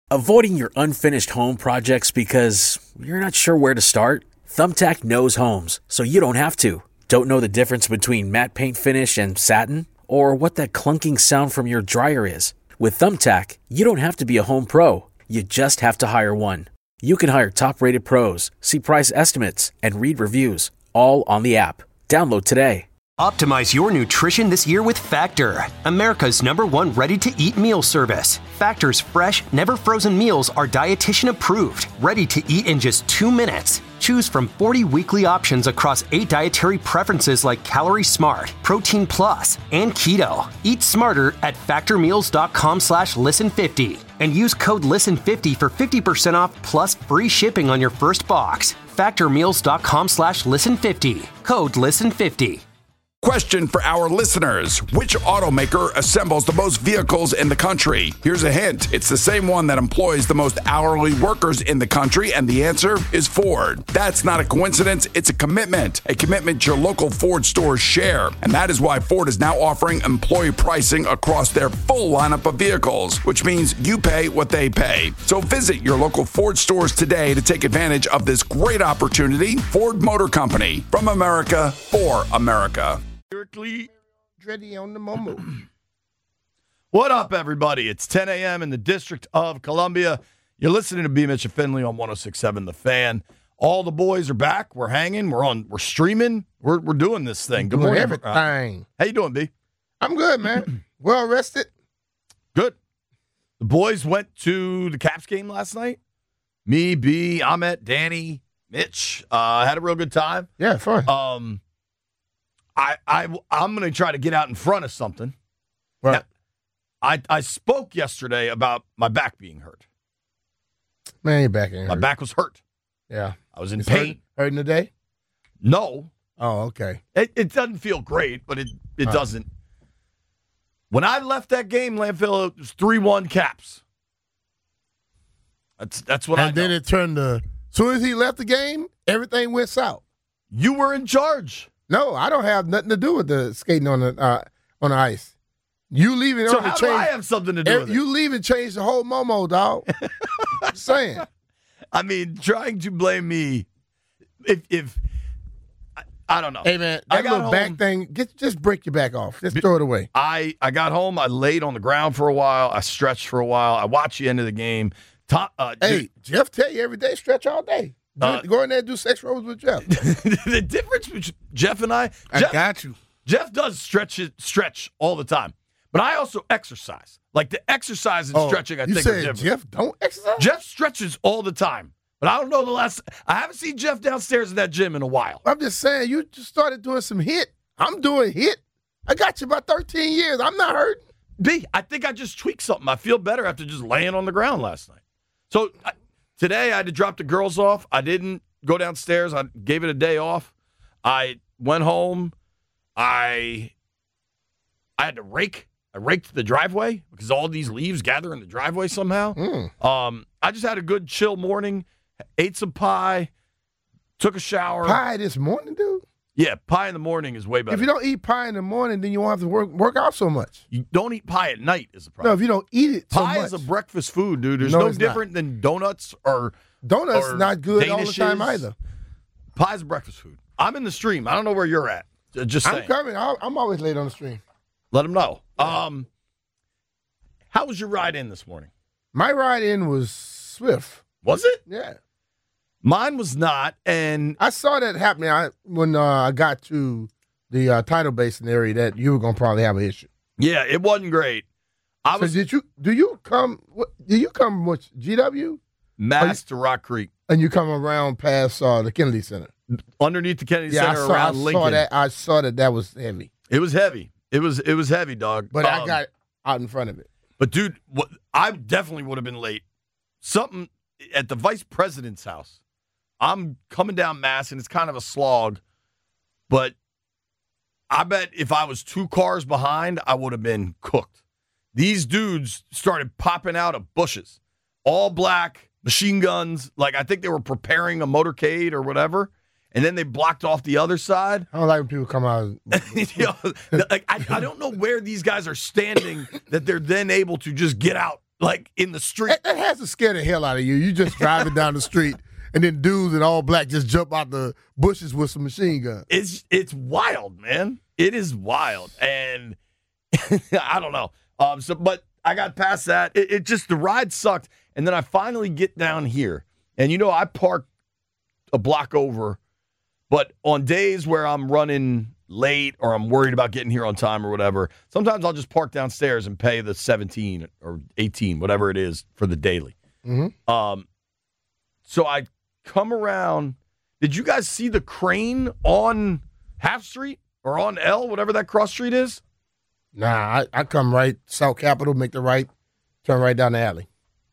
Avoiding your unfinished home projects because you're not sure where to start? Thumbtack knows homes, so you don't have to. Don't know the difference between matte paint finish and satin? Or what that clunking sound from your dryer is? With Thumbtack, you don't have to be a home pro. You just have to hire one. You can hire top-rated pros, see price estimates, and read reviews, all on the app. Download today. Optimize your nutrition this year with Factor, America's #1 ready-to-eat meal service. Factor's fresh, never-frozen meals are dietitian approved, ready to eat in just 2 minutes. Choose from 40 weekly options across 8 dietary preferences like Calorie Smart, Protein Plus, and Keto. Eat smarter at factormeals.com/listen50 and use code LISTEN50 for 50% off plus free shipping on your first box. Factormeals.com/listen50. Code LISTEN50. Question for our listeners. Which automaker assembles the most vehicles in the country? Here's a hint. It's the same one that employs the most hourly workers in the country, and the answer is Ford. That's not a coincidence. It's a commitment your local Ford stores share. And that is why Ford is now offering employee pricing across their full lineup of vehicles, which means you pay what they pay. So visit your local Ford stores today to take advantage of this great opportunity. Ford Motor Company, from America, for America. Dreddy on the Momo. What up, everybody? It's 10 a.m. in the District of Columbia. You're listening to B. Mitch and Finley on 106.7 The Fan. All the boys are back. We're hanging. We're streaming. We're doing this thing. Good morning. Everything. How you doing, B? I'm good, man. Well rested. Good. The boys went to the Caps game last night. Me, B, Ahmet, Danny, Mitch. Had a real good time. Yeah, fun. I'm going to try to get out in front of something. Right. Now, I spoke yesterday about my back being hurt. Man, your back ain't My hurt. back was hurt. Yeah. I was in It's pain. Hurting today? No. Oh, okay. It doesn't feel great, but it doesn't. When I left that game, Landfill, it was 3-1 Caps. That's what I know. And then it turned as soon as he left the game, everything went south. You were in charge. No, I don't have nothing to do with the skating on the ice. You leaving So on the how change. do I have something to do with it? You leaving changed the whole Momo, dog. Just saying. I mean, trying to blame me if I don't know. Hey, man, I that got little home, back thing, just break your back off. Just throw it away. I got home. I laid on the ground for a while. I stretched for a while. I watched the end of the game. Hey, Jeff tell you every day, stretch all day. Go in there and do sex rolls with Jeff. The difference between Jeff and I got you. Jeff does stretch all the time. But I also exercise. Like the exercise and stretching, I think, are different. Jeff don't exercise? Jeff stretches all the time. But I don't know I haven't seen Jeff downstairs in that gym in a while. I'm just saying, you just started doing some HIIT. I'm doing HIIT. I got you about 13 years. I'm not hurting. B, I think I just tweaked something. I feel better after just laying on the ground last night. So today I had to drop the girls off. I didn't go downstairs. I gave it a day off. I went home. I had to rake. I raked the driveway because all these leaves gather in the driveway somehow. I just had a good chill morning. Ate some pie. Took a shower. Pie this morning, dude? Yeah, pie in the morning is way better. If you don't eat pie in the morning, then you won't have to work out so much. You don't eat pie at night is the problem. No, if you don't eat it so pie much. is a breakfast food, dude. There's No, no it's different than donuts or Donuts or not good all the time Danishes. either. Pie's a breakfast food. I'm in the stream. I don't know where you're at. Just saying. I'm coming. I'm always late on the stream. Let them know. How was your ride in this morning? My ride in was swift. Was it? Yeah. Mine was not, and I saw that happening when I got to the tidal basin area that you were going to probably have an issue. yeah, it wasn't great. Do you come with GW? Mass to Rock Creek. And you come around past the Kennedy Center? Underneath the Kennedy Center around Lincoln. I saw that was heavy. It was heavy. It was heavy, dog. But I got out in front of it. But, dude, I definitely would have been late. Something at the vice president's house. I'm coming down Mass, and it's kind of a slog. But I bet if I was 2 cars behind, I would have been cooked. These dudes started popping out of bushes. All black, machine guns. Like, I think they were preparing a motorcade or whatever. And then they blocked off the other side. I don't like when people come out. I don't know where these guys are standing that they're then able to just get out like in the street. That has to scare the hell out of you. You just driving down the street, and then dudes in all black just jump out the bushes with some machine guns. It's wild, man. It is wild, and I don't know. But I got past that. It just, the ride sucked, and then I finally get down here, and I park a block over, but on days where I'm running late or I'm worried about getting here on time or whatever, sometimes I'll just park downstairs and pay the 17 or 18, whatever it is, for the daily. Mm-hmm. So I come around. Did you guys see the crane on Half Street or on L, whatever that cross street is? Nah, I come right South Capitol, make the right, turn right down the alley.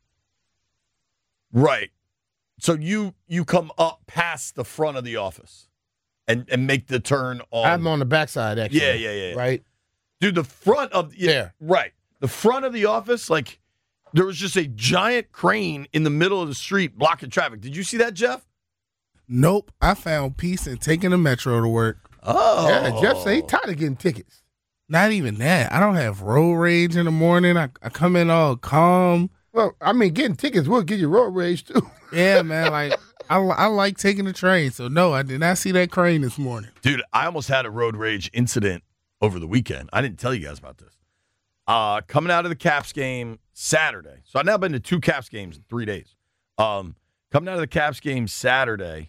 Right. So you come up past the front of the office and make the turn on. I'm on the backside, actually. Yeah. Right? Dude, the front of There. Right. The front of the office, like, there was just a giant crane in the middle of the street blocking traffic. Did you see that, Jeff? Nope. I found peace in taking the metro to work. Oh. Yeah, Jeff said he tired of getting tickets. Not even that. I don't have road rage in the morning. I come in all calm. Well, I mean, getting tickets will get you road rage, too. Yeah, man. Like, I like taking the train. So, no, I did not see that crane this morning. Dude, I almost had a road rage incident over the weekend. I didn't tell you guys about this. Coming out of the Caps game Saturday. So I've now been to 2 Caps games in 3 days. Coming out of the Caps game Saturday,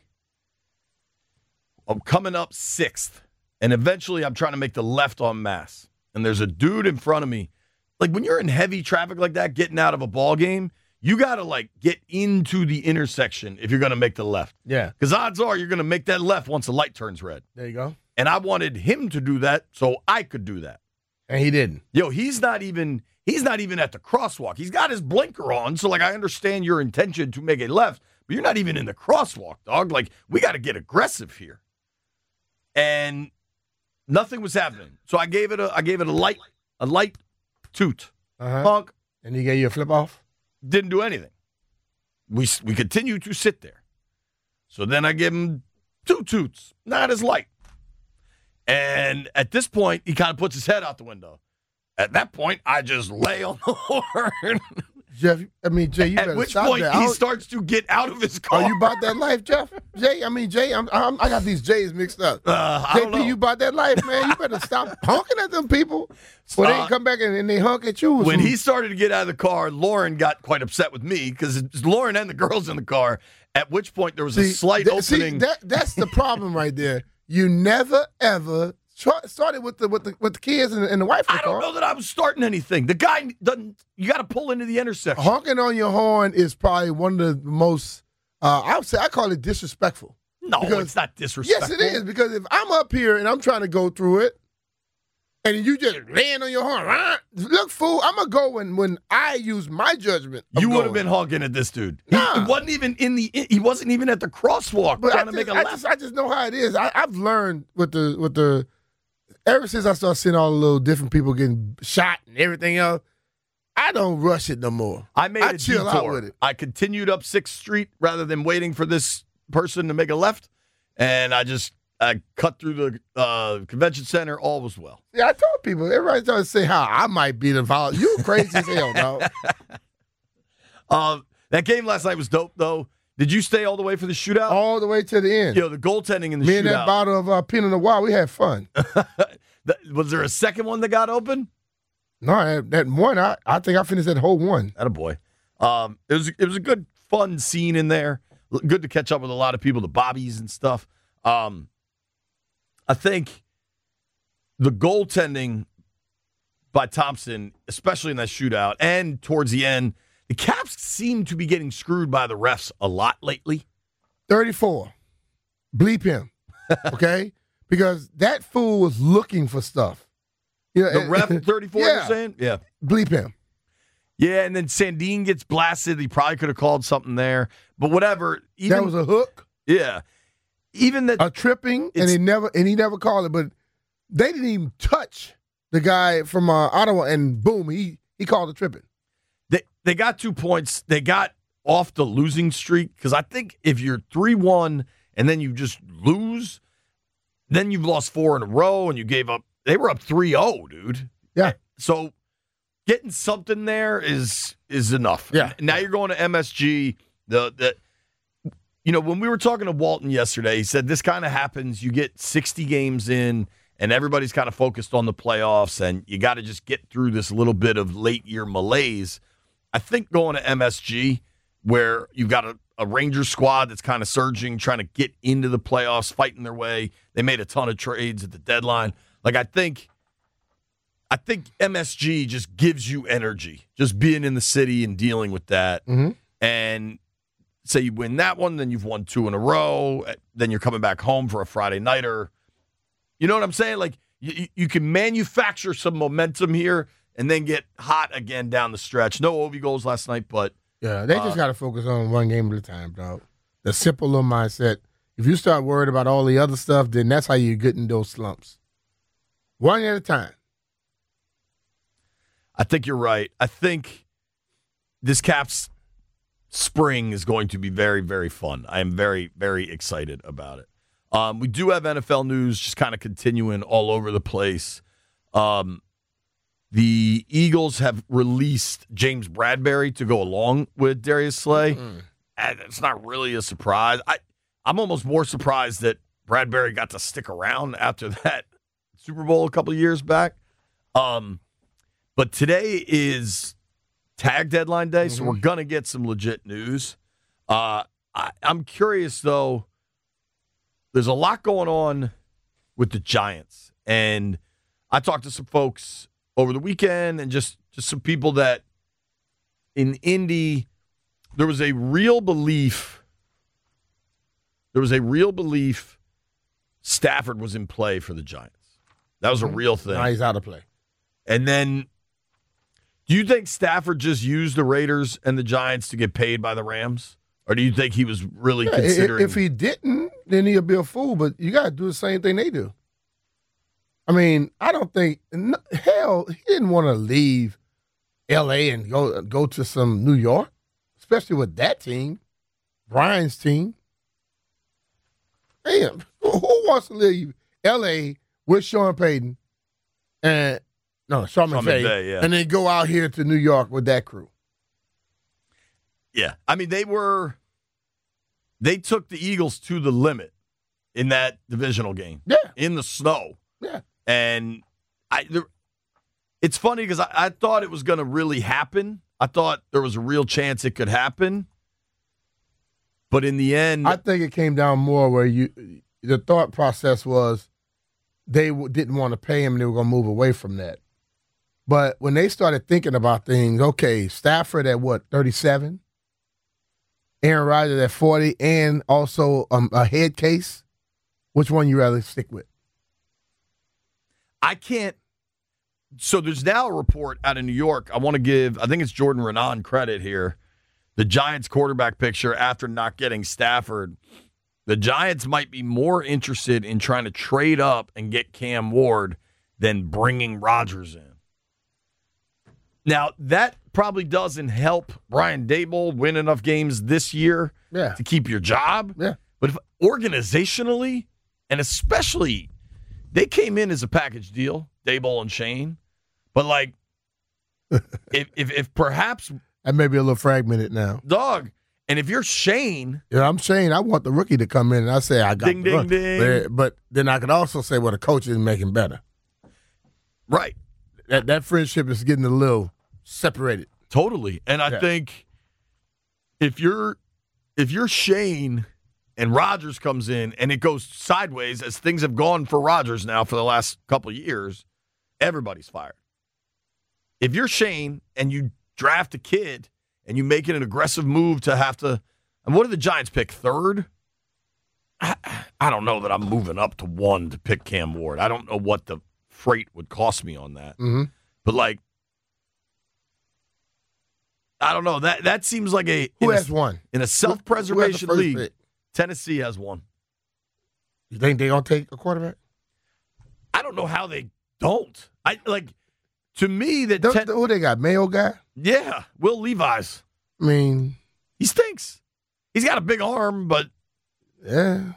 I'm coming up 6th. And eventually I'm trying to make the left on Mass. And there's a dude in front of me. Like, when you're in heavy traffic like that, getting out of a ball game, you got to, like, get into the intersection if you're going to make the left. Yeah. Because odds are you're going to make that left once the light turns red. There you go. And I wanted him to do that so I could do that. And he didn't. Yo, he's not even at the crosswalk. He's got his blinker on, so, like, I understand your intention to make a left, but you're not even in the crosswalk, dog. Like, we got to get aggressive here. And nothing was happening. So I gave it a light toot. Honk. And he gave you a flip off? Didn't do anything. We continued to sit there. So then I give him 2 toots, not as light. And at this point, he kind of puts his head out the window. At that point, I just lay on the horn. Jeff, I mean, Jay, you better At which stop point, that. he starts to get out of his car. Are you about that life, Jeff? Jay, I got these J's mixed up. I don't know. JP, you about that life, man? You better stop honking at them people. Well, they come back and they honk at you. When he started to get out of the car, Lauren got quite upset with me because it's Lauren and the girls in the car, at which point there was a slight opening. That's the problem right there. You never, ever started with the kids and the wife in the I don't car. know that I was starting anything. The guy doesn't. You got to pull into the intersection. Honking on your horn is probably one of the most, I would say, I call it disrespectful. No, it's not disrespectful. Yes, it is, because if I'm up here and I'm trying to go through it, and you just laying on your horn, look, fool, I'm going to go when I use my judgment. You would have been honking at this dude. Nah. He wasn't even he wasn't even at the crosswalk trying to make a left. I just know how it is. I've learned with the ever since I started seeing all the little different people getting shot and everything else, I don't rush it no more. I made a chill detour. out with it. I continued up 6th Street rather than waiting for this person to make a left, and I cut through the convention center. All was well. Yeah, I told people. Everybody trying to say how I might be the violent. You crazy as hell, dog. That game last night was dope, though. Did you stay all the way for the shootout? All the way to the end. The goaltending in the Me shootout. and that bottle of Pinot Noir, we had fun. Was there a second one that got open? No, that one, I think I finished that whole one. Attaboy. It was a good, fun scene in there. Good to catch up with a lot of people, the Bobbies and stuff. I think the goaltending by Thompson, especially in that shootout and towards the end, the Caps seem to be getting screwed by the refs a lot lately. 34. Bleep him. Okay? Because that fool was looking for stuff. The ref 34, yeah. you're saying? Yeah. Bleep him. Yeah, and then Sandin gets blasted. He probably could have called something there. But whatever. That was a hook. Yeah. Even that a tripping, and he never called it, but they didn't even touch the guy from Ottawa, and boom, he called it tripping. They got 2 points. They got off the losing streak because I think if you're 3-1 and then you just lose, then you've lost 4 in a row and you gave up. They were up 3-0, dude. Yeah. So getting something there is enough. Yeah. Now you're going to MSG. When we were talking to Walton yesterday, he said this kind of happens. You get 60 games in, and everybody's kind of focused on the playoffs, and you got to just get through this little bit of late-year malaise. I think going to MSG, where you've got a Rangers squad that's kind of surging, trying to get into the playoffs, fighting their way. They made a ton of trades at the deadline. Like, I think MSG just gives you energy, just being in the city and dealing with that. Mm-hmm. And say you win that one, then you've won 2 in a row. Then you're coming back home for a Friday nighter. You know what I'm saying? Like, you can manufacture some momentum here and then get hot again down the stretch. No Ovi goals last night, but yeah, they just got to focus on one game at a time, dog. The simple little mindset. If you start worried about all the other stuff, then that's how you get in those slumps. One at a time. I think you're right. I think this Caps spring is going to be very, very fun. I am very, very excited about it. We do have NFL news just kind of continuing all over the place. The Eagles have released James Bradberry to go along with Darius Slay. And it's not really a surprise. I'm almost more surprised that Bradberry got to stick around after that Super Bowl a couple of years back. But today is tag deadline day, so we're going to get some legit news. I'm curious, though. There's a lot going on with the Giants. And I talked to some folks over the weekend and just some people that in Indy, there was a real belief Stafford was in play for the Giants. That was a real thing. Now he's out of play. And then, do you think Stafford just used the Raiders and the Giants to get paid by the Rams? Or do you think he was really considering? If he didn't, then he'll be a fool. But you got to do the same thing they do. I mean, I don't think – hell, he didn't want to leave L.A. and go to some New York, especially with that team, Brian's team. Damn, who wants to leave L.A. with Sean Payton and – no, Sean McVay, yeah. And then go out here to New York with that crew? Yeah. I mean, they took the Eagles to the limit in that divisional game. Yeah. In the snow. Yeah. And it's funny because I thought it was going to really happen. I thought there was a real chance it could happen. But in the end, I think it came down more where the thought process was they didn't want to pay him and they were going to move away from that. But when they started thinking about things, okay, Stafford at 37? Aaron Rodgers at 40, and also a head case. Which one you rather stick with? I can't. So there's now a report out of New York. I want to give, I think it's Jordan Renan credit here. The Giants quarterback picture after not getting Stafford. The Giants might be more interested in trying to trade up and get Cam Ward than bringing Rodgers in. Now, that probably doesn't help Brian Daboll win enough games this year to keep your job. Yeah. But if organizationally, and especially, they came in as a package deal, Daboll and Shane. But, like, if perhaps... That may be a little fragmented now. Dog, and if you're Shane... Yeah, I'm Shane. I want the rookie to come in, and I say I got ding. But then I could also say, well, the coach is making better. Right. That friendship is getting a little separated. Totally. And I think if you're Shane and Rodgers comes in and it goes sideways as things have gone for Rodgers now for the last couple of years, everybody's fired. If you're Shane and you draft a kid and you make it an aggressive move to have to – and what did the Giants pick, third? I don't know that I'm moving up to 1 to pick Cam Ward. I don't know what the freight would cost me on that. Mm-hmm. But, like, I don't know. That seems like Who has one? In a self-preservation league, pick? Tennessee has one. You think they're going to take a quarterback? I don't know how they don't. To me, who they got? Mayo guy? Yeah, Will Levis. I mean, he stinks. He's got a big arm, but yeah.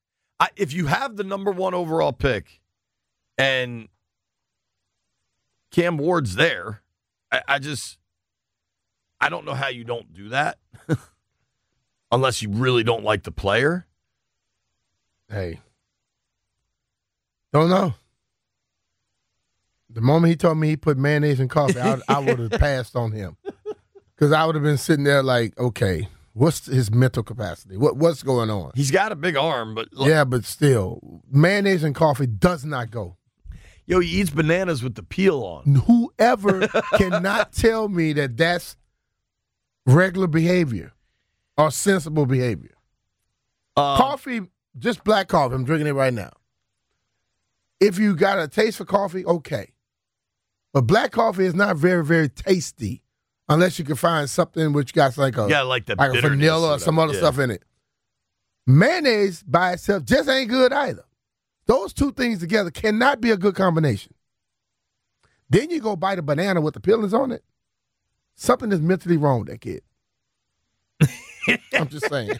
If you have the number 1 overall pick and Cam Ward's there. I don't know how you don't do that unless you really don't like the player. Hey, don't know. The moment he told me he put mayonnaise in coffee, I would have passed on him because I would have been sitting there like, okay, what's his mental capacity? What's going on? He's got a big arm, but Yeah, but still, mayonnaise and coffee does not go. he eats bananas with the peel on. Whoever cannot tell me that that's regular behavior or sensible behavior. Coffee, just black coffee. I'm drinking it right now. If you got a taste for coffee, okay. But black coffee is not very, very tasty unless you can find something which got like a like a vanilla or some other stuff in it. Mayonnaise by itself just ain't good either. Those two things together cannot be a good combination. Then you go bite a banana with the peelings on it. Something is mentally wrong with that kid. I'm just saying.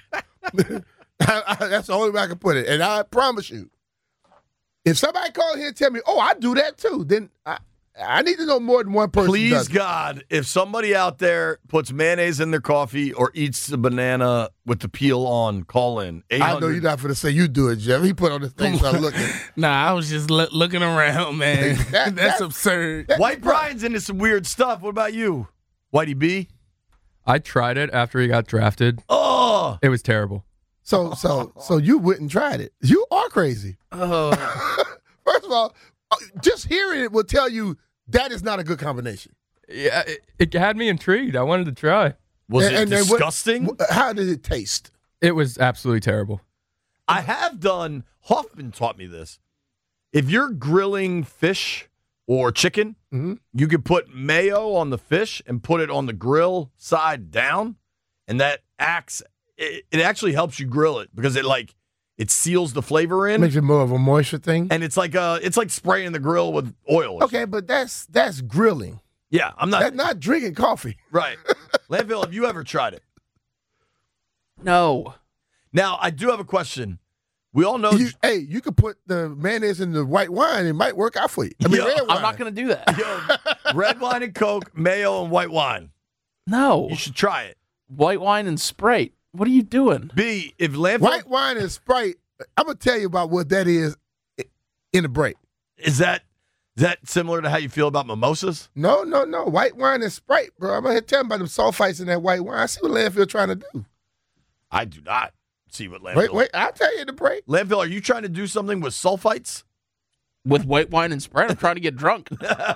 That's the only way I can put it. And I promise you, if somebody calls here and tell me, oh, I do that too, then I need to know more than one person. Please, does it. God, if somebody out there puts mayonnaise in their coffee or eats the banana with the peel on, call in. I know you're not going to say you do it, Jeff. He put on his thing, so I'm looking. Nah, I was just looking around, man. That's absurd. White Brian's into some weird stuff. What about you, Whitey B? I tried it after he got drafted. Oh, It was terrible. So you went and tried it. You are crazy. Oh, First of all, just hearing it will tell you that is not a good combination. Yeah, it had me intrigued. I wanted to try. was it And then disgusting? How did it taste? It was absolutely terrible. I have done. Hoffman taught me this. If you're grilling fish or chicken, you could put mayo on the fish and put it on the grill side down, and that acts. It actually helps you grill it because it seals the flavor in, Makes it more of a moisture thing. and it's like spraying the grill with oil. Okay, but that's grilling. Yeah, I'm not That's not drinking coffee. right. Landfill, have you ever tried it? No. Now I do have a question. We all know. You could put the mayonnaise in the white wine; it might work out for you. I mean, Yo, red wine. I'm not going to do that. Red wine and Coke, mayo and white wine. No. You should try it. White wine and Sprite. What are you doing? B, if landfill White wine and Sprite. I'm gonna tell you about what that is in the break. is that similar to how you feel about mimosas? No. White wine and Sprite, bro. I'm gonna tell you about them sulfites in that white wine. I see what Landfill trying to do. I do not see what landfill. Wait. I'll tell you in the break. Landfill, are you trying to do something with sulfites? With white wine and Sprite? I'm trying to get drunk.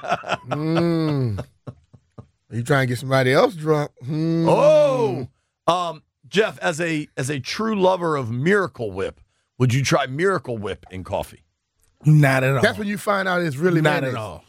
You trying to get somebody else drunk? Oh, Jeff, as a true lover of Miracle Whip, would you try Miracle Whip in coffee? not at all. That's when you find out it's really not mayonnaise. at all.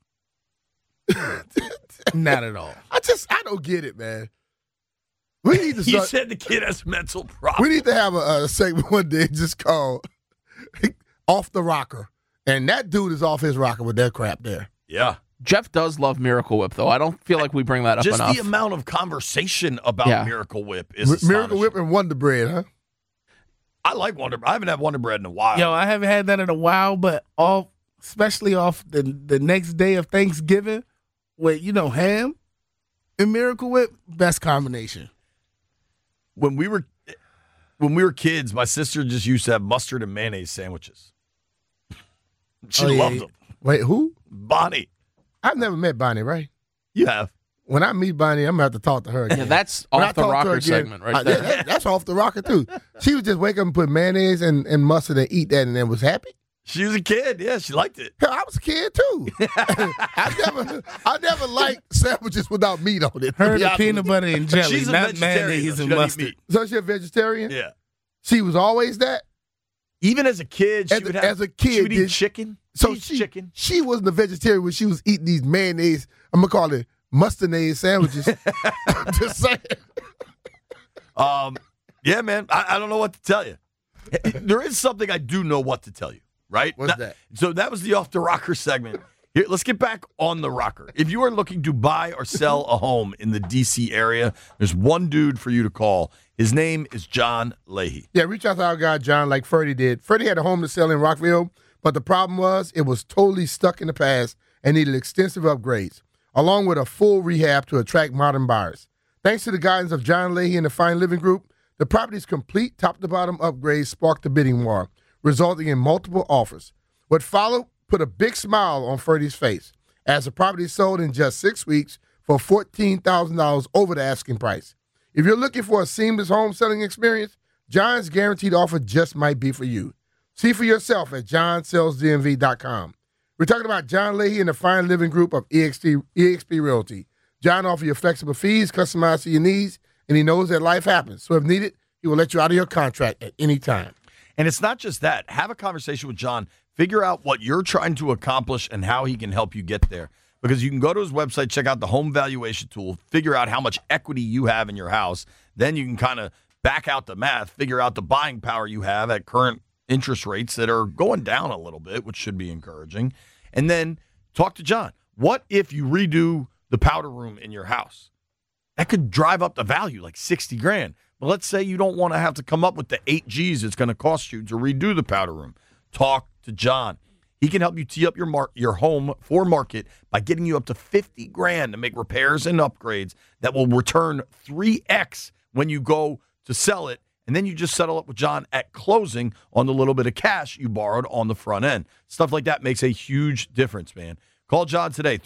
Not at all. I don't get it, man. We need to You start. said the kid has mental We problems. need to have a segment one day just called "Off the Rocker," and that dude is off his rocker with that crap there. Yeah. Jeff does love Miracle Whip, though. I don't feel like we bring that up Just enough. the amount of conversation about Yeah. Miracle Whip is Miracle astonishing. Whip and Wonder Bread, huh? I like Wonder. I haven't had Wonder Bread in a while. Yo, I haven't had that in a while, but especially off the next day of Thanksgiving with, ham and Miracle Whip, best combination. When we were kids, my sister just used to have mustard and mayonnaise sandwiches. She Oh, yeah. loved them. Wait, who? Bonnie, I've never met Bonnie, right? you have. When I meet Bonnie, I'm gonna have to talk to her again. Yeah, that's When I off the talk to her rocker again, segment right there. That's off the rocker too. She would just wake up and put mayonnaise and mustard and eat that, and then was happy. She was a kid. Yeah, she liked it. Hell, I was a kid too. I never liked sandwiches without meat on it. to Her be the honest peanut with you. butter and jelly, She's a not vegetarian. mayonnaise though. and She doesn't eat mustard. meat. So she a vegetarian? Yeah. She was always that. Even as a kid, she would have. as a kid, she would eat did- chicken. So She eats chicken. She wasn't a vegetarian when she was eating these mayonnaise. I'm gonna call it mustardnaise sandwiches. I'm just saying. Yeah, man. I don't know what to tell you. There is something I do know what to tell you. Right? What's that? So that was the off the rocker segment. Here, let's get back on the rocker. If you are looking to buy or sell a home in the D.C. area, there's one dude for you to call. His name is John Leahy. Yeah, reach out to our guy John, like Freddie did. Freddie had a home to sell in Rockville, but the problem was it was totally stuck in the past, and needed extensive upgrades, along with a full rehab to attract modern buyers. Thanks to the guidance of John Leahy and the Fine Living Group, the property's complete top-to-bottom upgrades sparked the bidding war, resulting in multiple offers. What followed put a big smile on Ferdy's face, as the property sold in just 6 weeks for $14,000 over the asking price. If you're looking for a seamless home selling experience, John's guaranteed offer just might be for you. See for yourself at johnsellsdmv.com. We're talking about John Leahy and the Fine Living Group of eXp Realty. John offers you flexible fees, customized to your needs, and he knows that life happens. So if needed, he will let you out of your contract at any time. And it's not just that. Have a conversation with John. Figure out what you're trying to accomplish and how he can help you get there. Because you can go to his website, check out the home valuation tool, figure out how much equity you have in your house. Then you can kind of back out the math, figure out the buying power you have at current interest rates that are going down a little bit, which should be encouraging. And then talk to John. What if you redo the powder room in your house? That could drive up the value like $60,000. But let's say you don't want to have to come up with the 8 G's it's going to cost you to redo the powder room. Talk to John. He can help you tee up your home for market by getting you up to $50,000 to make repairs and upgrades that will return 3x when you go to sell it. And then you just settle up with John at closing on the little bit of cash you borrowed on the front end. Stuff like that makes a huge difference, man. Call John today,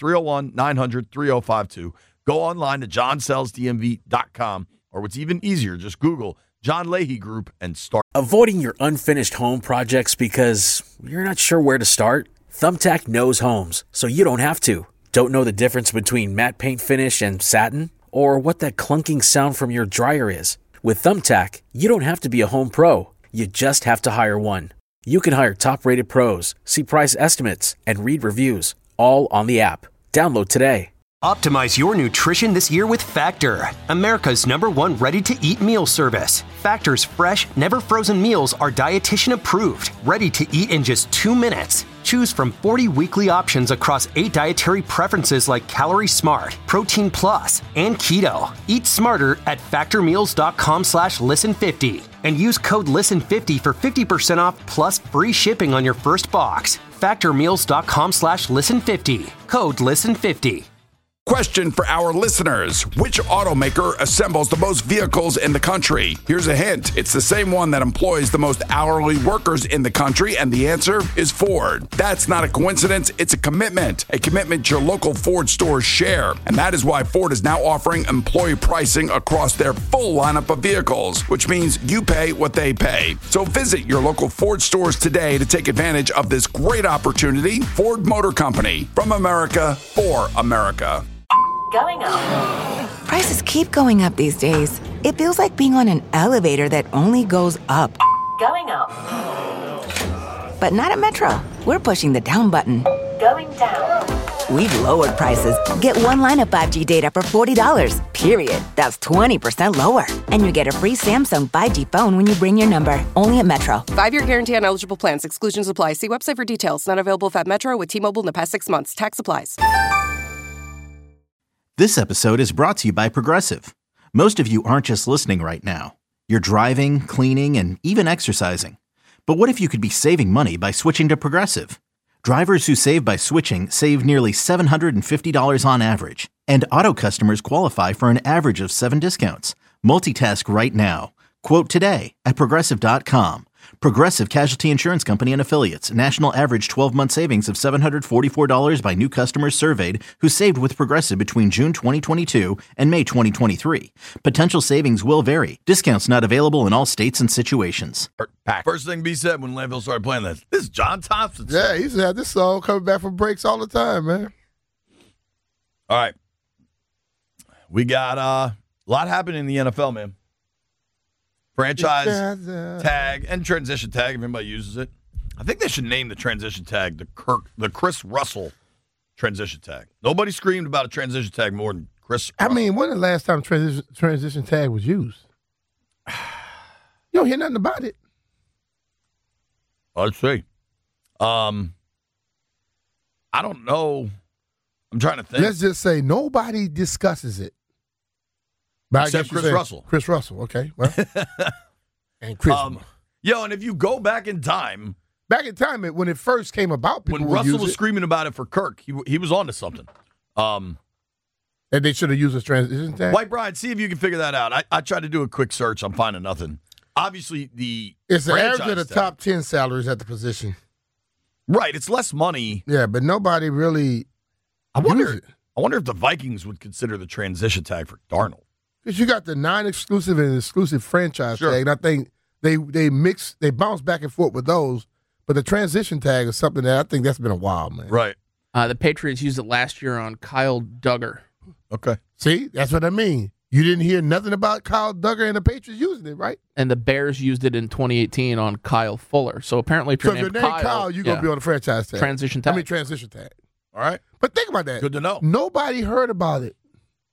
301-900-3052. Go online to johnsellsdmv.com, or what's even easier, just Google John Leahy Group and start. Avoiding your unfinished home projects because you're not sure where to start? Thumbtack knows homes, so you don't have to. Don't know the difference between matte paint finish and satin? Or what that clunking sound from your dryer is? With Thumbtack, you don't have to be a home pro. You just have to hire one. You can hire top-rated pros, see price estimates, and read reviews, all on the app. Download today. Optimize your nutrition this year with Factor, America's #1 ready-to-eat meal service. Factor's fresh, never-frozen meals are dietitian approved, ready to eat in just 2 minutes. Choose from 40 weekly options across 8 dietary preferences like Calorie Smart, Protein Plus, and Keto. Eat smarter at factormeals.com/listen50 and use code LISTEN50 for 50% off plus free shipping on your first box. Factormeals.com/listen50. Code LISTEN50. Question for our listeners. Which automaker assembles the most vehicles in the country? Here's a hint. It's the same one that employs the most hourly workers in the country, and the answer is Ford. That's not a coincidence. It's a commitment your local Ford stores share. And that is why Ford is now offering employee pricing across their full lineup of vehicles, which means you pay what they pay. So visit your local Ford stores today to take advantage of this great opportunity. Ford Motor Company, from America for America. Going up. Prices keep going up these days. It feels like being on an elevator that only goes up. Going up. But not at Metro. We're pushing the down button. Going down. We've lowered prices. Get one line of 5G data for $40, period. That's 20% lower. And you get a free Samsung 5G phone when you bring your number. Only at Metro. 5-year guarantee on eligible plans. Exclusions apply. See website for details. Not available at Metro with T-Mobile in the past 6 months. Tax applies. This episode is brought to you by Progressive. Most of you aren't just listening right now. You're driving, cleaning, and even exercising. But what if you could be saving money by switching to Progressive? Drivers who save by switching save nearly $750 on average. And auto customers qualify for an average of 7 discounts. Multitask right now. Quote today at Progressive.com. Progressive Casualty Insurance Company and Affiliates. National average 12-month savings of $744 by new customers surveyed who saved with Progressive between June 2022 and May 2023. Potential savings will vary. Discounts not available in all states and situations. First thing B said when Landfill started playing this is John Thompson. Yeah, he used to have this song coming back from breaks all the time, man. All right. We got a lot happening in the NFL, man. Franchise tag and transition tag, if anybody uses it. I think they should name the transition tag the Chris Russell transition tag. Nobody screamed about a transition tag more than Chris Russell. I mean, when the last time transition tag was used? You don't hear nothing about it. Let's see. I don't know. I'm trying to think. Let's just say nobody discusses it. But except Chris Russell. Chris Russell, okay. Well, and Chris. And if you go back in time, back in time when it first came about, people when would Russell use was it, screaming about it for Kirk, he was on to something. and they should have used a transition tag. White Bride, see if you can figure that out. I tried to do a quick search. I'm finding nothing. Obviously, it's the average franchise of the tag. top 10 salaries at the position. Right, it's less money. Yeah, but nobody really uses it. I wonder if the Vikings would consider the transition tag for Darnold. Because you got the non-exclusive and exclusive franchise tag, and I think they bounce back and forth with those. But the transition tag is something that I think that's been a while, man. Right. The Patriots used it last year on Kyle Duggar. Okay. See, that's what I mean. You didn't hear nothing about Kyle Duggar and the Patriots using it, right? And the Bears used it in 2018 on Kyle Fuller. So apparently, if So you're if your named name Kyle, you're going to be on the franchise tag. Transition tag. Transition tag. All right. But think about that. Good to know. Nobody heard about it.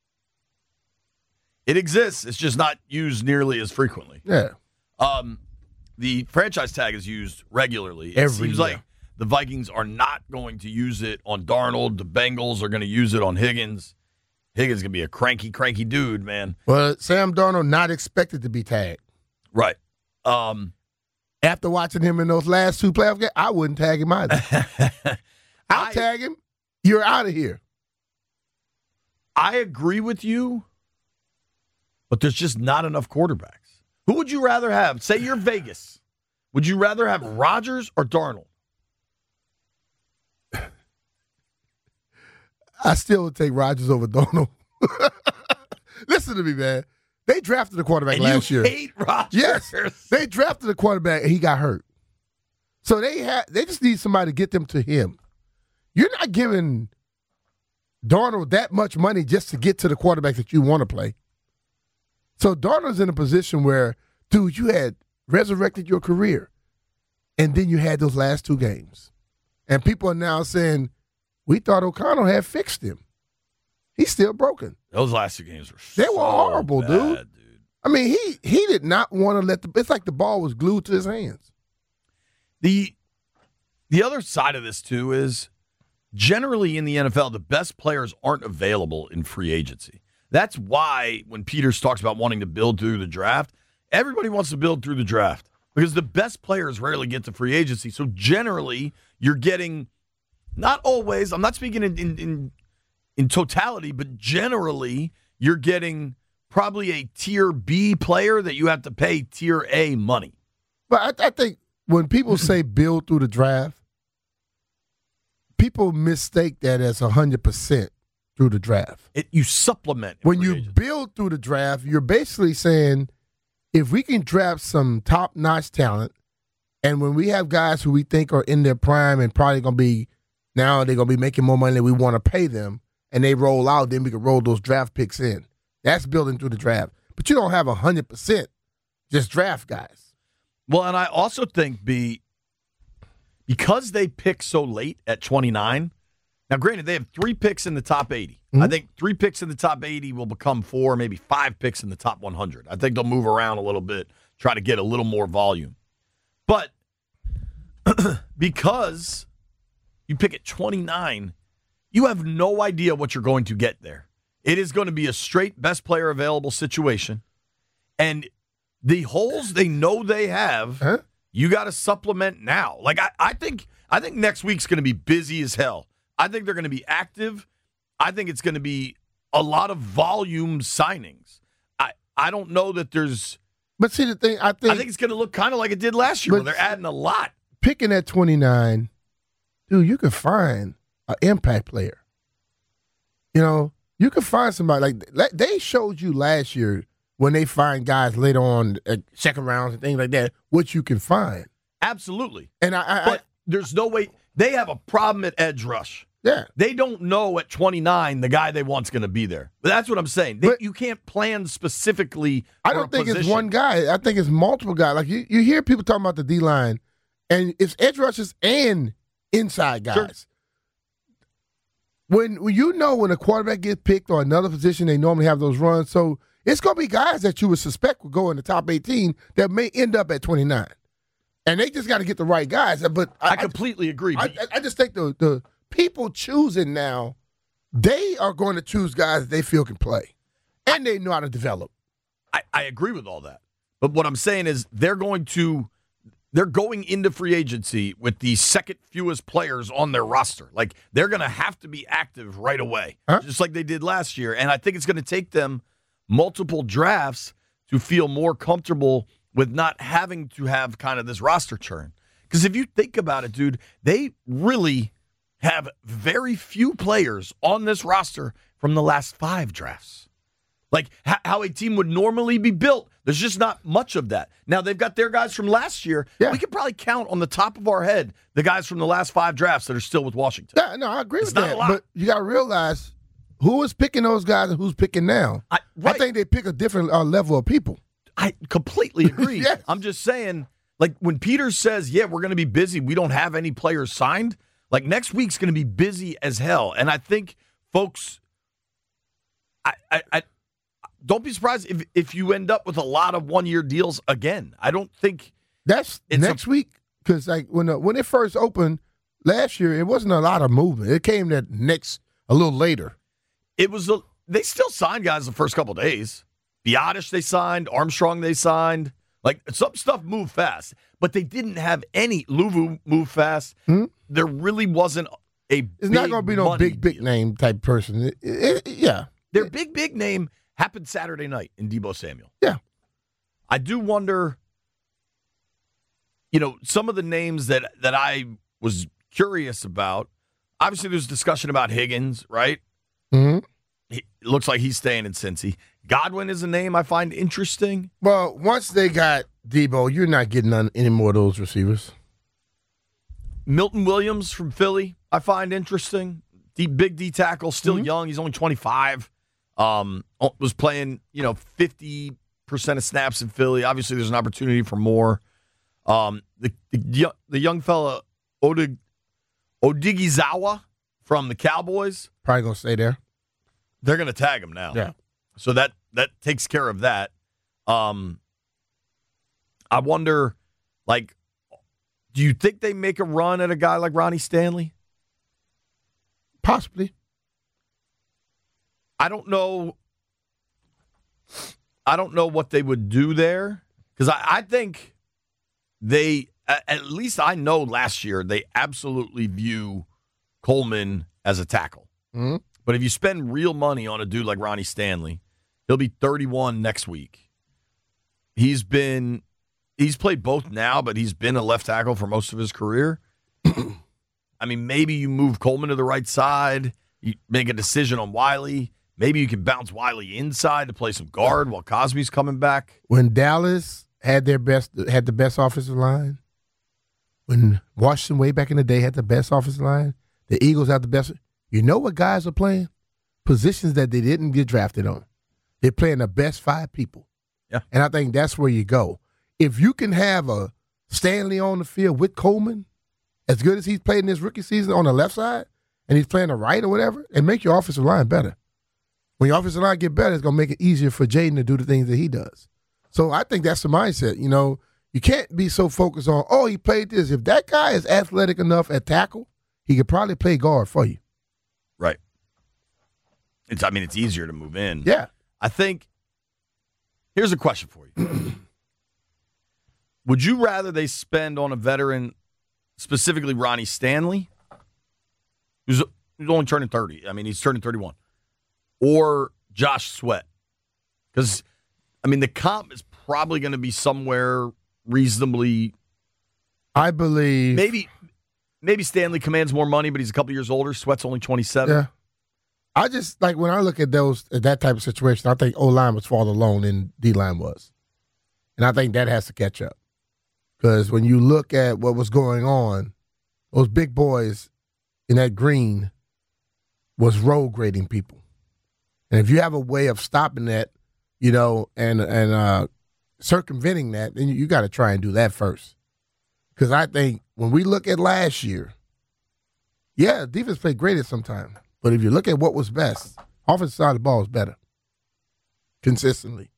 It exists. It's just not used nearly as frequently. Yeah. The franchise tag is used regularly. It Every seems year. like the Vikings are not going to use it on Darnold. The Bengals are going to use it on Higgins. Higgins is going to be a cranky dude, man. Well, Sam Darnold not expected to be tagged. Right. After watching him in those last two playoff games, I wouldn't tag him either. I'll tag him. You're out of here. I agree with you, but there's just not enough quarterbacks. Who would you rather have? Say you're Vegas. Would you rather have Rodgers or Darnold? I still would take Rodgers over Darnold. Listen to me, man. They drafted a quarterback And last you year. hate Rodgers. Yes, they drafted a quarterback and he got hurt. So they just need somebody to get them to him. You're not giving Darnold that much money just to get to the quarterback that you want to play. So Darnold's in a position where, dude, you had resurrected your career, and then you had those last two games. And people are now saying, we thought O'Connell had fixed him. He's still broken. Those last two games were They were horrible, bad, dude. I mean, he did not want to let it's like the ball was glued to his hands. The other side of this, too, is generally in the NFL, the best players aren't available in free agency. That's why when Peters talks about wanting to build through the draft, everybody wants to build through the draft because the best players rarely get to free agency. So generally, you're getting, not always, I'm not speaking in totality, but generally, you're getting probably a tier B player that you have to pay tier A money. But I think when people say build through the draft, people mistake that as 100% through the draft. You supplement. When you build through the draft, you're basically saying, if we can draft some top-notch talent, and when we have guys who we think are in their prime and probably going to be, now they're going to be making more money than we want to pay them, and they roll out, then we can roll those draft picks in. That's building through the draft. But you don't have 100% just draft guys. Well, and I also think, because they pick so late at 29, now granted, they have 3 picks in the top 80. Mm-hmm. I think 3 picks in the top 80 will become 4, maybe 5 picks in the top 100. I think they'll move around a little bit, try to get a little more volume. But because you pick at 29, you have no idea what you're going to get there. It is going to be a straight best player available situation. And the holes they know they have, you got to supplement now. Like I think next week's going to be busy as hell. I think they're going to be active. I think it's going to be a lot of volume signings. I don't know that there's. But see, the thing, I think it's going to look kind of like it did last year, where they're adding a lot. Picking at 29, dude, you could find an impact player. You know, you could find somebody like they showed you last year when they find guys later on at second rounds and things like that, what you can find. Absolutely. And but there's no way they have a problem at edge rush. Yeah. They don't know at 29 the guy they want's going to be there. But that's what I'm saying. You can't plan specifically I for don't think position. it's one guy. I think it's multiple guys. Like you hear people talking about the D-line, and it's edge rushers and inside guys. Sure. When when a quarterback gets picked or another position, they normally have those runs. So it's going to be guys that you would suspect would go in the top 18 that may end up at 29. And they just got to get the right guys. But I completely agree. I just think the people choosing now, they are going to choose guys that they feel can play. And they know how to develop. I agree with all that. But what I'm saying is they're going to they're going into free agency with the second fewest players on their roster. Like, they're going to have to be active right away, just like they did last year. And I think it's going to take them multiple drafts to feel more comfortable with not having to have kind of this roster churn. Because if you think about it, dude, they really have very few players on this roster from the last 5 drafts. Like how a team would normally be built. There's just not much of that. Now, they've got their guys from last year. Yeah. We could probably count on the top of our head the guys from the last 5 drafts that are still with Washington. Yeah, no, I agree with that. But you got to realize who is picking those guys and who's picking now. I think they pick a different level of people. I completely agree. Yes. I'm just saying, like, when Peters says, yeah, we're going to be busy, we don't have any players signed, like, next week's going to be busy as hell. And I think folks, I don't be surprised if you end up with a lot of one-year deals again. I don't think that's next week, because like when it first opened last year, it wasn't a lot of movement. It came that a little later. It was they still signed guys the first couple of days. Biotish they signed, Armstrong they signed. Like, some stuff moved fast, but they didn't have any. Luvu moved fast. There really wasn't a. It's not going to be no big name type person. Yeah, their big name happened Saturday night in Deebo Samuel. Yeah. I do wonder, some of the names that I was curious about. Obviously, there's discussion about Higgins, right? Mm-hmm. It looks like he's staying in Cincy. Godwin is a name I find interesting. Well, once they got Deebo, you're not getting any more of those receivers. Milton Williams from Philly, I find interesting. Big D tackle, still young. He's only 25. Was playing, 50% of snaps in Philly. Obviously, there's an opportunity for more. The young fella, Odigizawa from the Cowboys. Probably going to stay there. They're going to tag him now. Yeah. So that takes care of that. I wonder, like, do you think they make a run at a guy like Ronnie Stanley? Possibly. I don't know what they would do there, because I think they, at least I know last year, they absolutely view Coleman as a tackle. Mm-hmm. But if you spend real money on a dude like Ronnie Stanley, he'll be 31 next week. He's played both now, but he's been a left tackle for most of his career. I mean, maybe you move Coleman to the right side. You make a decision on Wiley. Maybe you can bounce Wiley inside to play some guard while Cosby's coming back. When Dallas had the best offensive line, when Washington way back in the day had the best offensive line, the Eagles have the best. You know what guys are playing? Positions that they didn't get drafted on. They're playing the best 5 people. Yeah. And I think that's where you go. If you can have a Stanley on the field with Coleman, as good as he's played in his rookie season on the left side, and he's playing the right or whatever, and make your offensive line better. When your offensive line get better, it's going to make it easier for Jaden to do the things that he does. So I think that's the mindset. You can't be so focused on, he played this. If that guy is athletic enough at tackle, he could probably play guard for you. Right. It's easier to move in. Yeah. I think, here's a question for you. Would you rather they spend on a veteran, specifically Ronnie Stanley, who's only turning 30? I mean, he's turning 31. Or Josh Sweat? Because, the comp is probably going to be somewhere reasonably. I believe. Maybe Stanley commands more money, but he's a couple years older. Sweat's only 27. Yeah. I just, when I look at that type of situation, I think O-line was farther along than D-line was. And I think that has to catch up. Because when you look at what was going on, those big boys in that green was road grading people. And if you have a way of stopping that, and circumventing that, then you got to try and do that first. Because I think when we look at last year, yeah, defense played great at some time. But if you look at what was best, offensive side of the ball was better. Consistently.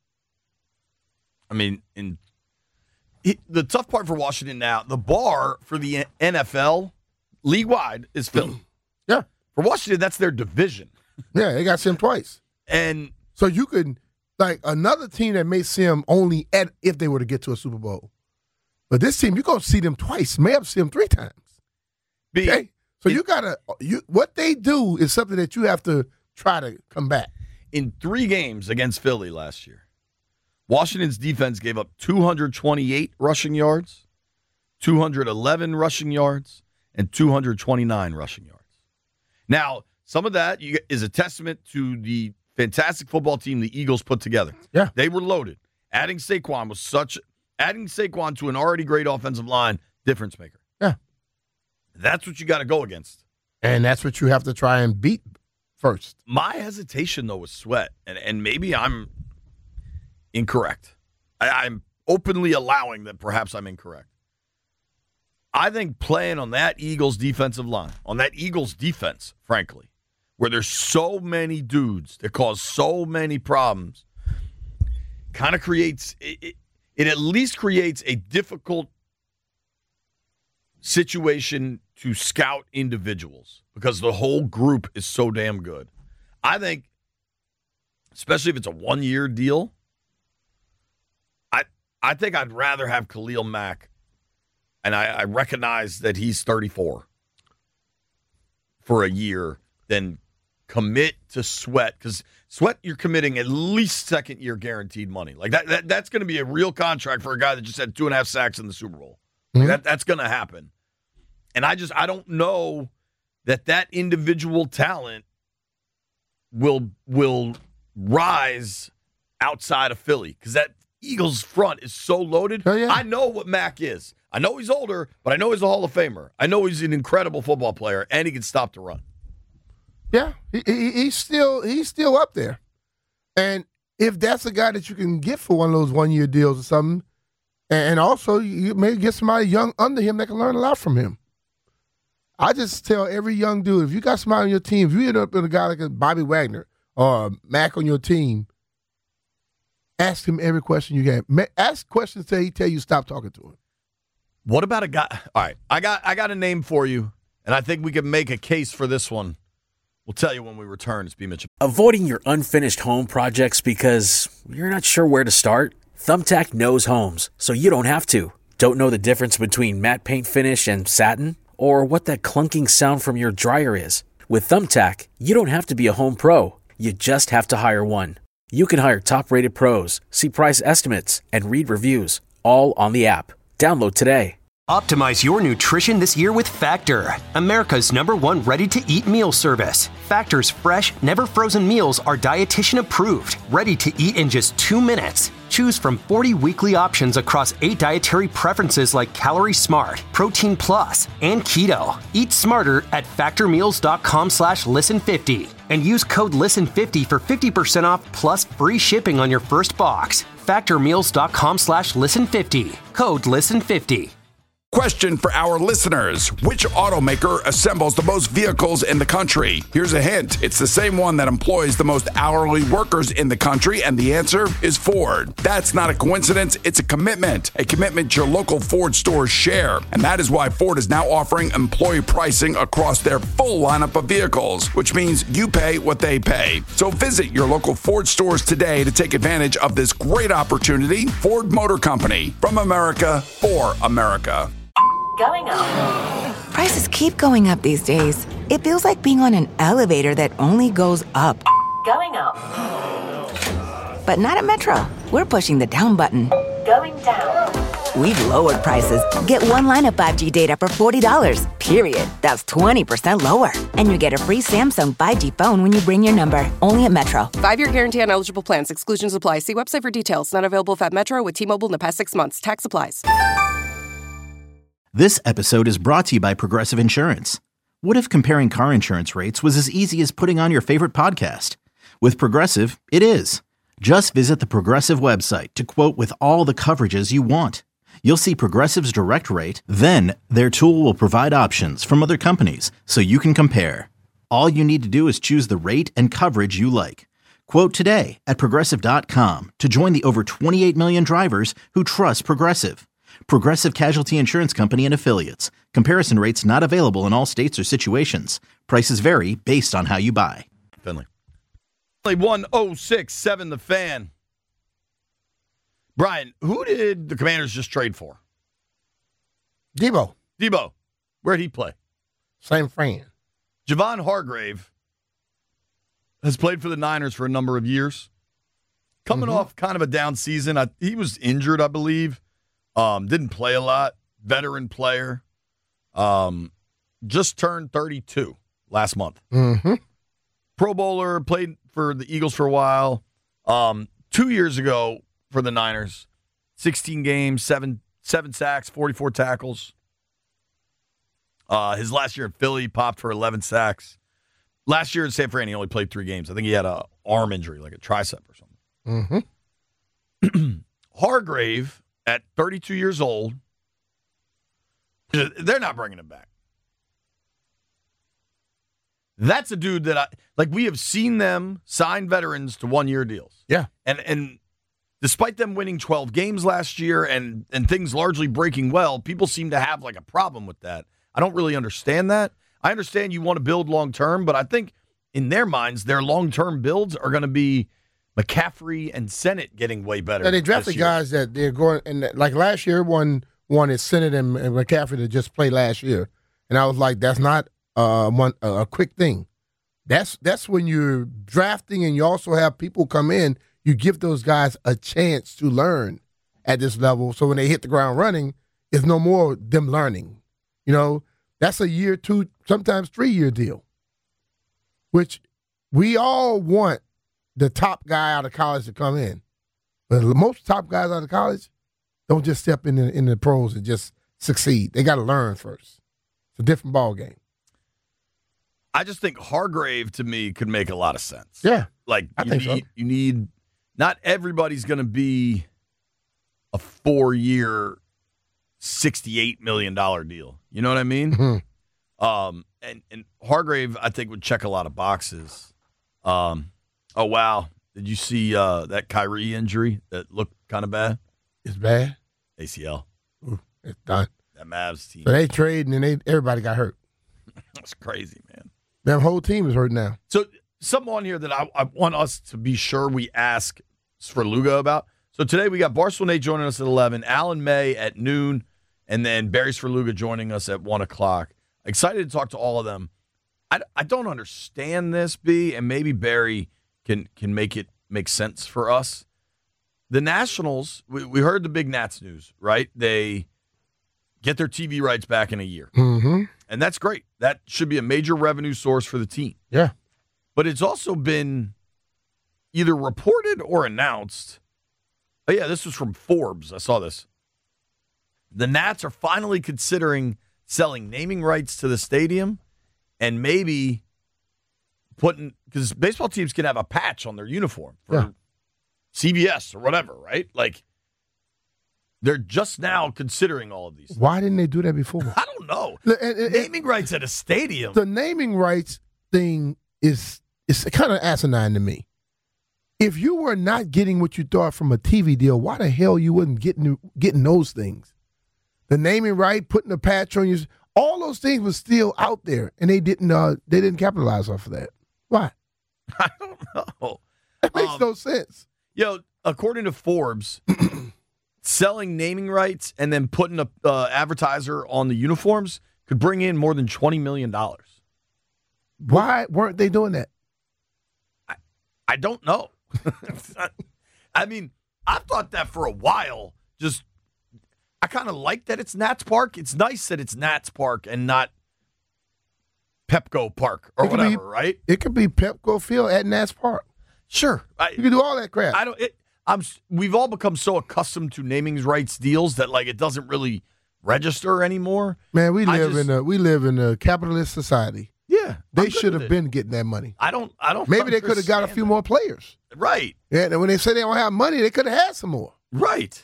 The tough part for Washington now, the bar for the NFL league-wide is Philly. Yeah. For Washington, that's their division. Yeah, they got Sim twice. And so you could, another team that may Sim only if they were to get to a Super Bowl But this team, you're going to see them twice. May have to see them 3 times. Okay? So what they do is something that you have to try to combat. In 3 games against Philly last year, Washington's defense gave up 228 rushing yards, 211 rushing yards, and 229 rushing yards. Now, some of that is a testament to the fantastic football team the Eagles put together. Yeah. They were loaded. Adding Saquon to an already great offensive line, difference maker. Yeah. That's what you got to go against. And that's what you have to try and beat first. My hesitation, though, was Sweat, and maybe I'm incorrect. I'm openly allowing that perhaps I'm incorrect. I think playing on that Eagles defensive line, on that Eagles defense, frankly, where there's so many dudes that cause so many problems, kind of creates, it at least creates a difficult situation to scout individuals because the whole group is so damn good. I think, especially if it's a 1-year deal, I think I'd rather have Khalil Mack, and I recognize that he's 34 for a year, than commit to Sweat, because Sweat, you're committing at least second-year guaranteed money. Like that's going to be a real contract for a guy that just had 2.5 sacks in the Super Bowl. Like that's going to happen. And I don't know that individual talent will rise outside of Philly, because that Eagles front is so loaded. Oh, yeah. I know what Mac is. I know he's older, but I know he's a Hall of Famer. I know he's an incredible football player, and he can stop the run. Yeah, he's still up there. And if that's a guy that you can get for one of those 1-year deals or something, and also you may get somebody young under him that can learn a lot from him. I just tell every young dude, if you got somebody on your team, if you end up with a guy like a Bobby Wagner or Mac on your team, ask him every question you can. Ask questions till he tell you stop talking to him. What about a guy? All right, I got a name for you, and I think we can make a case for this one. We'll tell you when we return. It's B. Mitchell. Avoiding your unfinished home projects because you're not sure where to start? Thumbtack knows homes, so you don't have to. Don't know the difference between matte paint finish and satin? Or what that clunking sound from your dryer is? With Thumbtack, you don't have to be a home pro. You just have to hire one. You can hire top-rated pros, see price estimates, and read reviews, all on the app. Download today. Optimize your nutrition this year with Factor, America's #1 ready-to-eat meal service. Factor's fresh, never-frozen meals are dietitian approved, ready to eat in just 2 minutes. Choose from 40 weekly options across 8 dietary preferences like Calorie Smart, Protein Plus, and Keto. Eat smarter at factormeals.com/listen50 and use code LISTEN50 for 50% off plus free shipping on your first box. Factormeals.com/listen50. Code LISTEN50. Question for our listeners. Which automaker assembles the most vehicles in the country? Here's a hint. It's the same one that employs the most hourly workers in the country, and the answer is Ford. That's not a coincidence. It's a commitment your local Ford stores share. And that is why Ford is now offering employee pricing across their full lineup of vehicles, which means you pay what they pay. So visit your local Ford stores today to take advantage of this great opportunity. Ford Motor Company, from America for America. Going up. Prices keep going up these days. It feels like being on an elevator that only goes up. Going up. But not at Metro. We're pushing the down button. Going down. We've lowered prices. Get one line of 5G data for $40, period. That's 20% lower. And you get a free Samsung 5G phone when you bring your number. Only at Metro. 5-year guarantee on eligible plans. Exclusions apply. See website for details. Not available at Metro with T-Mobile in the past 6 months. Tax applies. This episode is brought to you by Progressive Insurance. What if comparing car insurance rates was as easy as putting on your favorite podcast? With Progressive, it is. Just visit the Progressive website to quote with all the coverages you want. You'll see Progressive's direct rate, then their tool will provide options from other companies so you can compare. All you need to do is choose the rate and coverage you like. Quote today at Progressive.com to join the over 28 million drivers who trust Progressive. Progressive Casualty Insurance Company and Affiliates. Comparison rates not available in all states or situations. Prices vary based on how you buy. Finley. 106.7 The Fan. Brian, who did the Commanders just trade for? Debo. Where'd he play? Same friend. Javon Hargrave has played for the Niners for a number of years. Coming off kind of a down season. He was injured, I believe. Didn't play a lot. Veteran player. Just turned 32 last month. Mm-hmm. Pro Bowler, played for the Eagles for a while. 2 years ago for the Niners, 16 games, seven sacks, 44 tackles. His last year at Philly popped for 11 sacks. Last year at San Fran, he only played 3 games. I think he had an arm injury, like a tricep or something. Mm-hmm. Hargrave, at 32 years old, they're not bringing him back. That's a dude that we have seen them sign veterans to 1-year deals. Yeah. And despite them winning 12 games last year and things largely breaking well, people seem to have like a problem with that. I don't really understand that. I understand you want to build long-term, but I think in their minds, their long-term builds are going to be McCaffrey and Sennett getting way better. Yeah, they drafted guys that they're going, and like last year, one is Sennett and McCaffrey that just played last year. And I was like, that's not a quick thing. That's when you're drafting and you also have people come in, you give those guys a chance to learn at this level. So when they hit the ground running, it's no more them learning. You know, that's a year, 2, sometimes 3-year deal, which we all want the top guy out of college to come in. But most top guys out of college don't just step in the pros and just succeed. They got to learn first. It's a different ball game. I just think Hargrave, to me, could make a lot of sense. Yeah, like I think so. You need not everybody's going to be a 4-year, $68 million deal. You know what I mean? Mm-hmm. And Hargrave, I think, would check a lot of boxes. Oh, wow. Did you see that Kyrie injury that looked kind of bad? It's bad? ACL. Ooh, it's done. That Mavs team. So they trade and everybody got hurt. That's crazy, man. That whole team is hurt now. So something on here that I want us to be sure we ask Sverluga about. So today we got Barstool Nate joining us at 11, Alan May at noon, and then Barry Sverluga joining us at 1 o'clock. Excited to talk to all of them. I don't understand this, B, and maybe Barry can make it make sense for us. The Nationals, we heard the big Nats news, right? They get their TV rights back in a year. Mm-hmm. And that's great. That should be a major revenue source for the team. Yeah. But it's also been either reported or announced. Oh, yeah, this was from Forbes. I saw this. The Nats are finally considering selling naming rights to the stadium and maybe putting, because baseball teams can have a patch on their uniform for CBS or whatever, right? Like, they're just now considering all of these things. Why didn't they do that before? I don't know. Naming rights at a stadium. The naming rights thing is kind of asinine to me. If you were not getting what you thought from a TV deal, why the hell you wasn't getting those things? The naming right, putting a patch on you, all those things were still out there, and they didn't capitalize off of that. Why? I don't know. That makes no sense. According to Forbes, selling naming rights and then putting a advertiser on the uniforms could bring in more than $20 million. Why weren't they doing that? I don't know. I mean, I've thought that for a while. I kind of like that it's Nats Park. It's nice that it's Nats Park and not Pepco Park or whatever, right? It could be Pepco Field at Nats Park. Sure. You can do all that crap. We've all become so accustomed to naming rights deals that like it doesn't really register anymore. Man, we live in a capitalist society. Yeah, they should have been getting that money. I don't. Maybe they could have got a few more players. Right. Yeah. And when they say they don't have money, they could have had some more. Right.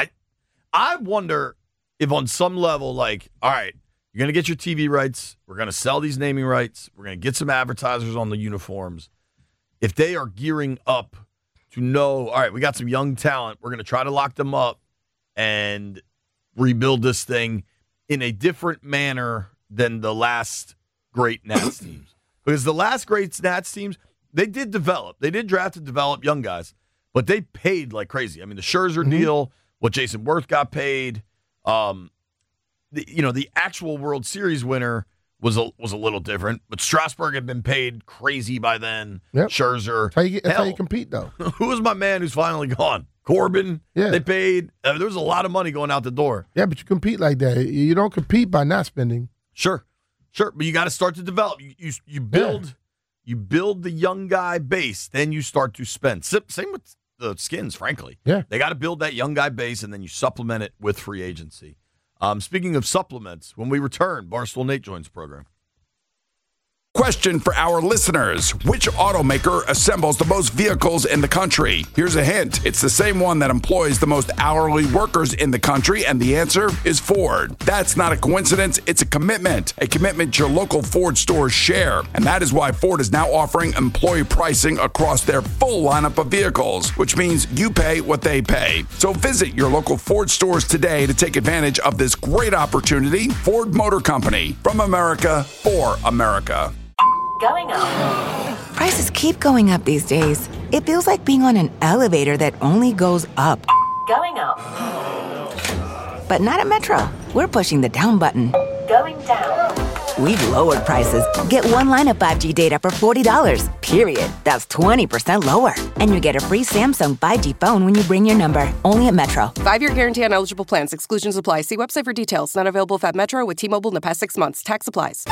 I wonder if on some level, like, all right, you're gonna get your TV rights. We're gonna sell these naming rights. We're gonna get some advertisers on the uniforms. If they are gearing up to know, all right, we got some young talent. We're going to try to lock them up and rebuild this thing in a different manner than the last great Nats teams. Because the last great Nats teams, they did develop. They did draft and develop young guys, but they paid like crazy. I mean, the Scherzer deal, what Jason Worth got paid, the actual World Series winner was a little different, but Strasburg had been paid crazy by then. Yep. Scherzer. That's how you compete, though. Who was my man who's finally gone? Corbin. Yeah. They paid. There was a lot of money going out the door. Yeah, but you compete like that. You don't compete by not spending. Sure. But you got to start to develop. You build the young guy base, then you start to spend. Same with the Skins, frankly. Yeah. They got to build that young guy base, and then you supplement it with free agency. Speaking of supplements, when we return, Barstool Nate joins the program. Question for our listeners. Which automaker assembles the most vehicles in the country? Here's a hint. It's the same one that employs the most hourly workers in the country, and the answer is Ford. That's not a coincidence. It's a commitment your local Ford stores share. And that is why Ford is now offering employee pricing across their full lineup of vehicles, which means you pay what they pay. So visit your local Ford stores today to take advantage of this great opportunity. Ford Motor Company, from America, for America. Going up. Prices keep going up these days. It feels like being on an elevator that only goes up. Going up. But not at Metro. We're pushing the down button. Going down. We've lowered prices. Get one line of 5G data for $40, period. That's 20% lower. And you get a free Samsung 5G phone when you bring your number. Only at Metro. 5-year guarantee on eligible plans. Exclusions apply. See website for details. Not available at Metro with T-Mobile in the past 6 months. Tax applies.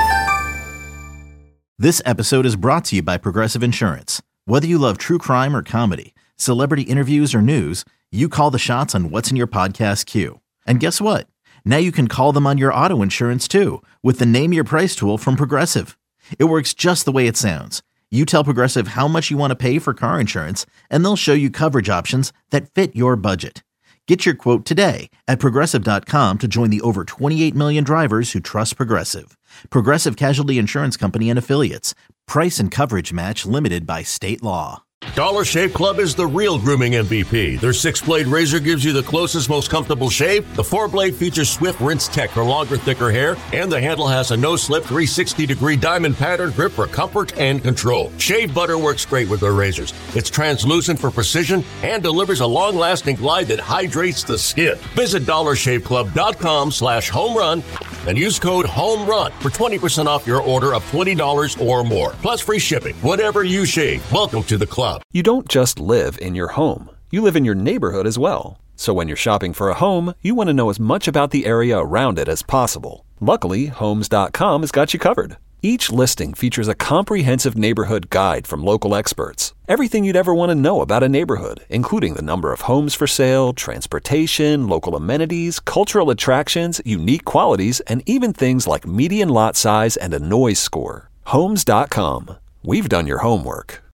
This episode is brought to you by Progressive Insurance. Whether you love true crime or comedy, celebrity interviews or news, you call the shots on what's in your podcast queue. And guess what? Now you can call them on your auto insurance too with the Name Your Price tool from Progressive. It works just the way it sounds. You tell Progressive how much you want to pay for car insurance, and they'll show you coverage options that fit your budget. Get your quote today at Progressive.com to join the over 28 million drivers who trust Progressive. Progressive Casualty Insurance Company and Affiliates. Price and coverage match limited by state law. Dollar Shave Club is the real grooming MVP. Their 6-blade razor gives you the closest, most comfortable shave. The 4-blade features swift rinse tech for longer, thicker hair. And the handle has a no-slip 360-degree diamond pattern grip for comfort and control. Shave butter works great with their razors. It's translucent for precision and delivers a long-lasting glide that hydrates the skin. Visit DollarShaveClub.com/homerun and use code HOMERUN for 20% off your order of $20 or more. Plus free shipping. Whatever you shave, welcome to the club. You don't just live in your home. You live in your neighborhood as well. So when you're shopping for a home, you want to know as much about the area around it as possible. Luckily, Homes.com has got you covered. Each listing features a comprehensive neighborhood guide from local experts. Everything you'd ever want to know about a neighborhood, including the number of homes for sale, transportation, local amenities, cultural attractions, unique qualities, and even things like median lot size and a noise score. Homes.com. We've done your homework.